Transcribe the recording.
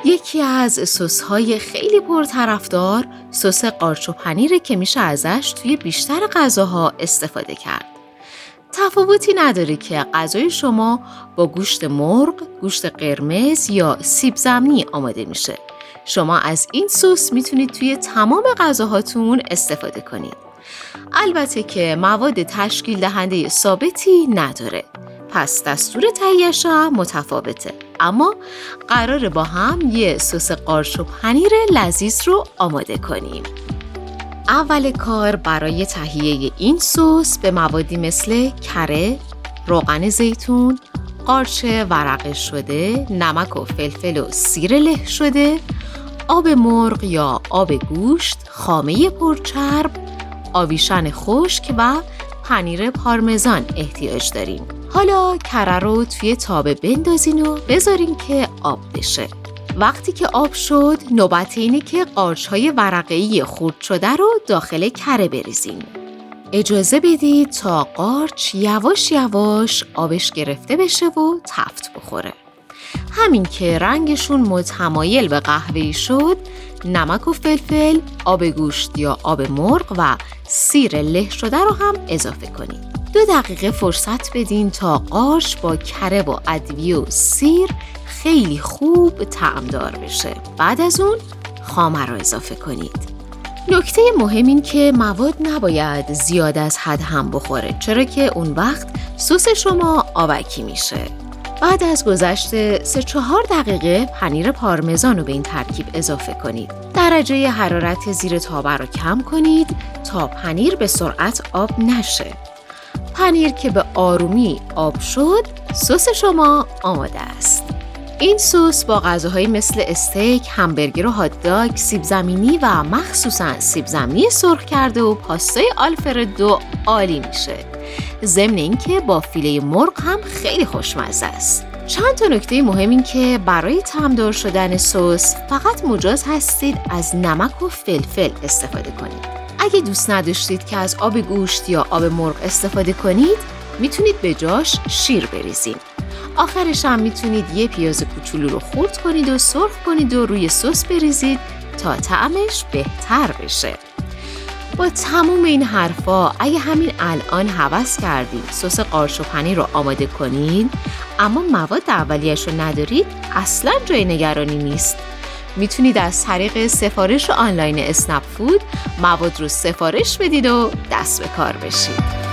یکی از سس‌های خیلی پرطرفدار سس قارچ و پنیره که میشه ازش توی بیشتر غذاها استفاده کرد. تفاوتی نداره که غذای شما با گوشت مرغ، گوشت قرمز یا سیب زمینی آماده میشه. شما از این سس میتونید توی تمام غذاهاتون استفاده کنید. البته که مواد تشکیل دهنده ثابتی نداره. پس دستور تهیه‌اش هم متفاوته. اما قراره با هم یه سس قارچ و پنیر لذیذ رو آماده کنیم. اول کار برای تهیه این سس به موادی مثل کره، روغن زیتون، قارچ ورقه شده، نمک و فلفل و سیر له شده، آب مرغ یا آب گوشت، خامه پرچرب، آویشن خشک و پنیر پارمزان احتیاج داریم. حالا کره رو توی تابه بندازین و بذارین که آب بشه. وقتی که آب شد، نوبت اینه که قارچ‌های ورقه‌ای خرد شده رو داخل کره بریزین. اجازه بدید تا قارچ یواش یواش آبش گرفته بشه و تفت بخوره. همین که رنگشون متمایل به قهوه‌ای شد، نمک و فلفل، آب گوشت یا آب مرغ و سیر له شده رو هم اضافه کنید. 2 دقیقه فرصت بدین تا قارچ با کره و ادویه و سیر خیلی خوب طعمدار بشه. بعد از اون خامه رو اضافه کنید. نکته مهم این که مواد نباید زیاد از حد هم بخوره، چرا که اون وقت سس شما آبکی میشه. بعد از گذشت 3-4 دقیقه پنیر پارمزان رو به این ترکیب اضافه کنید. درجه حرارت زیر تابه رو کم کنید تا پنیر به سرعت آب نشه. پنیر که به آرومی آب شد، سس شما آماده است. این سس با غذاهایی مثل استیک، همبرگر و هات داگ، سیب زمینی و مخصوصاً سیب زمینی سرخ کرده و پاستای آلفردو عالی میشه. ضمن اینکه با فیله مرغ هم خیلی خوشمزه است. چند تا نکته مهم این که برای طعمدار شدن سس فقط مجاز هستید از نمک و فلفل استفاده کنید. اگه دوست نداشتید که از آب گوشت یا آب مرغ استفاده کنید، میتونید به جاش شیر بریزید. آخرش هم میتونید یه پیاز کوچولو رو خرد کنید و سرخ کنید و روی سس بریزید تا طعمش بهتر بشه. با تموم این حرفا اگه همین الان هوس کردید سس قارچ و پنیر رو آماده کنید اما مواد اولیه‌اش رو ندارید، اصلاً جای نگرانی نیست. میتونید از طریق سفارش آنلاین اسنپ فود مواد رو سفارش بدید و دست به کار بشید.